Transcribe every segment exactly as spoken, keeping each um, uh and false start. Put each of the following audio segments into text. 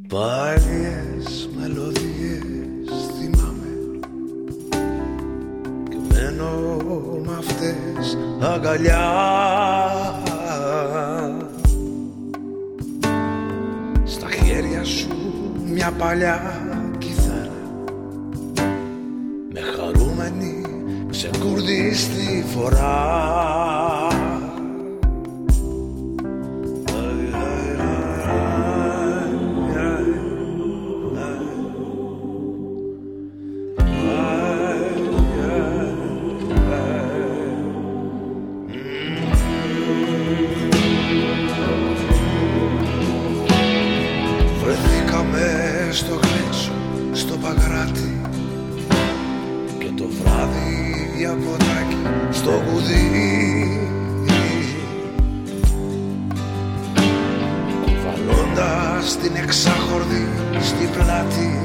Παλιές μελωδίες θυμάμαι και μένω μ' αυτές αγκαλιά. Στα χέρια σου μια παλιά κιθάρα με χαρούμενη ξεκουρδιστή φορά. Στο γλέτσο, στο παγράτη και το βράδυ για ποτάκι στο κουδί, κουβαλώντας την εξάχορδη στην πλάτη,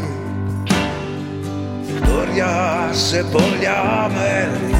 Βικτόρια σε πόλη Αμερικής.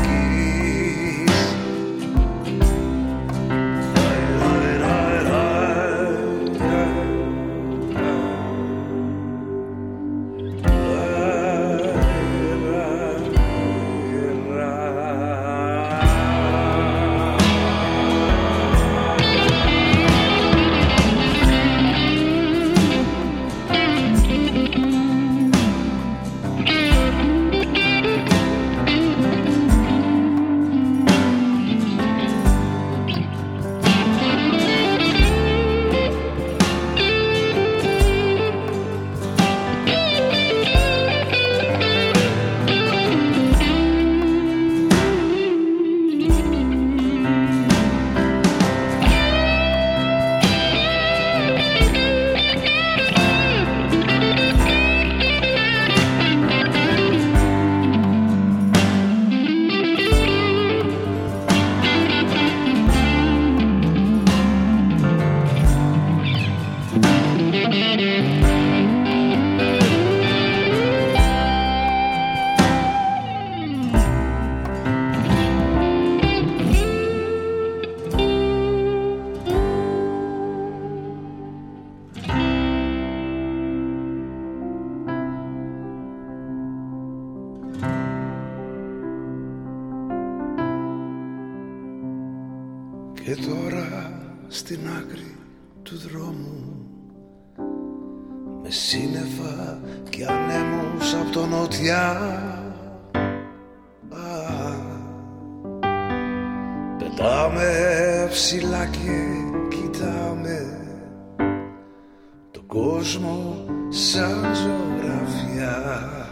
Και τώρα στην άκρη του δρόμου με σύννεφα και ανέμους απ' το νότια α, πετάμε ψηλά και κοιτάμε τον κόσμο σαν ζωγραφιά.